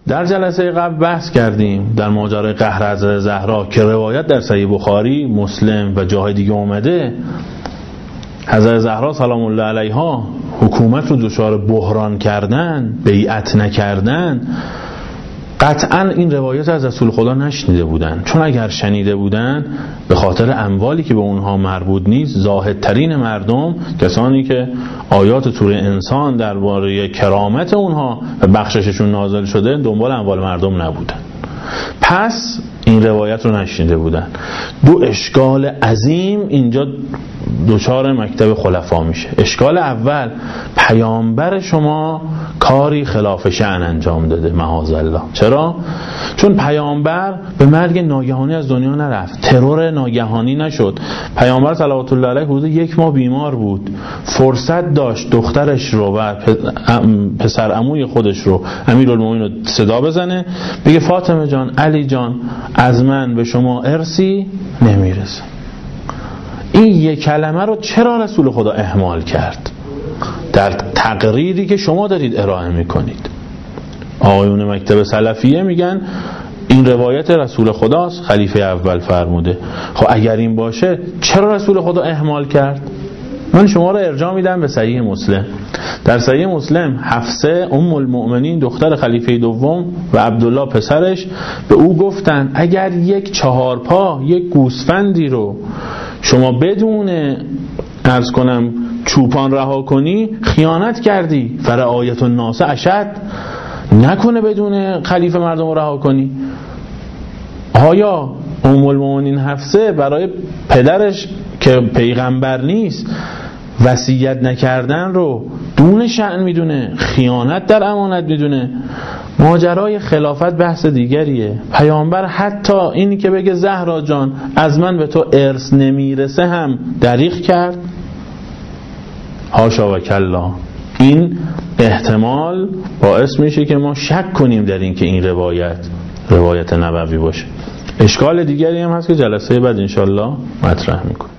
در جلسه قبل بحث کردیم در ماجرای قهر حضرت زهرا که روایت در صحیح بخاری، مسلم و جاهای دیگه اومده. حضرت زهرا سلام الله علیها حکومت رو دچار بحران کردن، بیعت نکردن. قطعا این روایت از رسول خدا نشنیده بودن، چون اگر شنیده بودن به خاطر اموالی که به اونها مربوط نیست، زاهدترین مردم، کسانی که آیات سوره انسان درباره کرامت اونها و بخشششون نازل شده، دنبال اموال مردم نبودن. پس این روایت رو نشنیده بودن. دو اشکال عظیم اینجا دوچار مکتب خلفا میشه. اشکال اول، پیامبر شما کاری خلاف شأن انجام داده معاذالله. چرا؟ چون پیامبر به مرگ ناگهانی از دنیا نرفت، ترور ناگهانی نشد. پیامبر صلوات الله علیه حدود 1 ماه بیمار بود، فرصت داشت دخترش رو و پسر عموی خودش رو، امیرالمومنین رو صدا بزنه، بگه فاطمه جان، علی جان، از من به شما ارثی نمیرسه. این یک کلمه رو چرا رسول خدا اهمال کرد در تقریری که شما دارید ارائه میکنید؟ آقایون مکتب سلفیه میگن این روایت رسول خداست، خلیفه اول فرموده. خب اگر این باشه چرا رسول خدا اهمال کرد؟ من شما رو ارجاع میدم به صحیح مسلم. در صحیح مسلم حفصه ام المؤمنین دختر خلیفه دوم و عبدالله پسرش به او گفتن اگر 1 4 یک گوسفندی رو شما بدون عرض کنم چوپان رها کنی، خیانت کردی. فرعایت الناس اشد، نکنه بدون خلیفه مردم رو رها کنی. آیا ام المؤمنین حفصه برای پدرش که پیغمبر نیست وصیت نکردن رو دون شأن میدونه، خیانت در امانت میدونه؟ ماجرای خلافت بحث دیگریه. پیامبر حتی اینی که بگه زهرا جان از من به تو ارث نمیرسه هم دریغ کرد. حاشا و کلا. این احتمال باعث میشه که ما شک کنیم در این که این روایت نبوی باشه. اشکال دیگری هم هست که جلسه بعد انشالله مطرح میکنم.